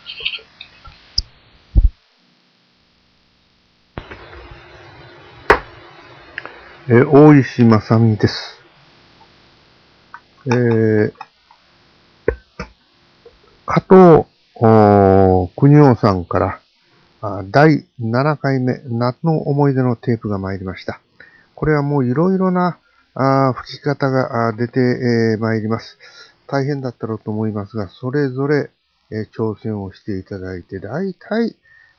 大石正美です。加藤邦夫さんから第7回目夏の思い出のテープが参りました。これはもういろいろな吹き方が出てまいります。大変だったろうと思いますが、それぞれ挑戦をしていただいて、大体、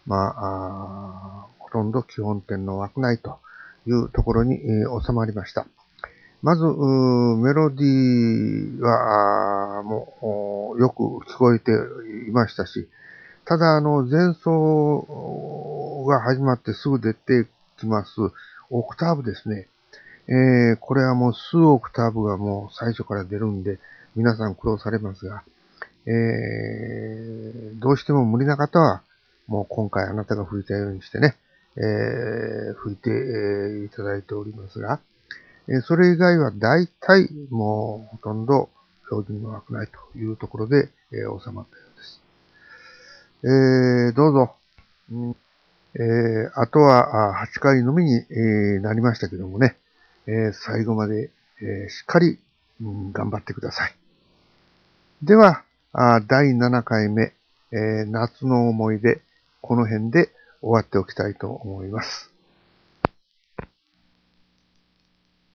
ほとんど基本点の枠内というところに収まりました。まず、メロディーは、もう、よく聞こえていましたし、ただ、前奏が始まってすぐ出てきます、オクターブですね。これはもう数オクターブがもう最初から出るんで、皆さん苦労されますが、どうしても無理な方は、もう今回あなたが吹いたようにしてね、吹いて、いただいておりますが、それ以外は大体もうほとんど標準の枠内というところで、収まったようです。どうぞ。あとは8回のみに、なりましたけどもね、最後まで、しっかり、頑張ってください。では、第7回目、夏の思い出、この辺で終わっておきたいと思います。